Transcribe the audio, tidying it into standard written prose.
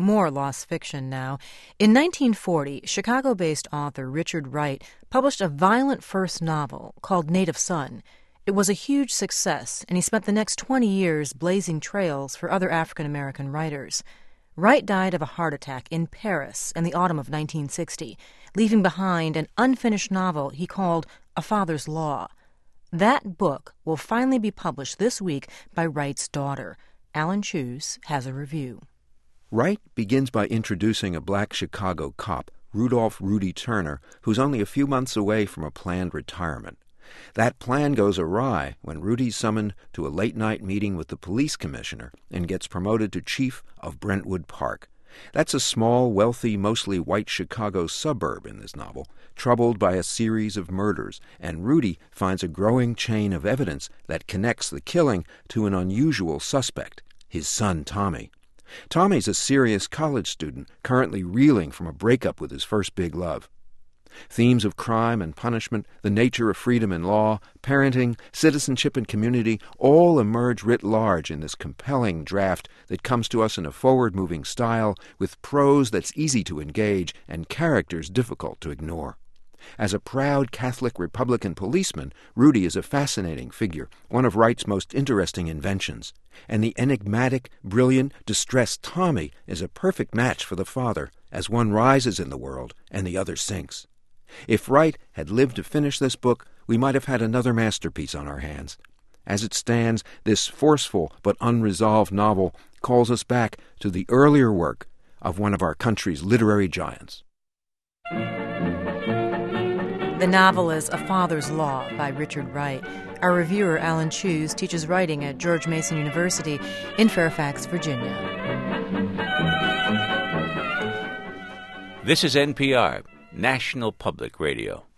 More lost fiction now. In 1940, Chicago-based author Richard Wright published a violent first novel called Native Son. It was a huge success, and he spent the next 20 years blazing trails for other African-American writers. Wright died of a heart attack in Paris in the autumn of 1960, leaving behind an unfinished novel he called A Father's Law. That book will finally be published this week by Wright's daughter. Alan Cheuse has a review. Wright begins by introducing a black Chicago cop, Rudolph Rudy Turner, who's only a few months away from a planned retirement. That plan goes awry when Rudy's summoned to a late-night meeting with the police commissioner and gets promoted to chief of Brentwood Park. That's a small, wealthy, mostly white Chicago suburb in this novel, troubled by a series of murders, and Rudy finds a growing chain of evidence that connects the killing to an unusual suspect, his son Tommy. Tommy's a serious college student, currently reeling from a breakup with his first big love. Themes of crime and punishment, the nature of freedom and law, parenting, citizenship and community all emerge writ large in this compelling draft that comes to us in a forward-moving style with prose that's easy to engage and characters difficult to ignore. As a proud Catholic Republican policeman, Rudy is a fascinating figure, one of Wright's most interesting inventions. And the enigmatic, brilliant, distressed Tommy is a perfect match for the father, as one rises in the world and the other sinks. If Wright had lived to finish this book, we might have had another masterpiece on our hands. As it stands, this forceful but unresolved novel calls us back to the earlier work of one of our country's literary giants. The novel is A Father's Law by Richard Wright. Our reviewer, Alan Cheuse, teaches writing at George Mason University in Fairfax, Virginia. This is NPR, National Public Radio.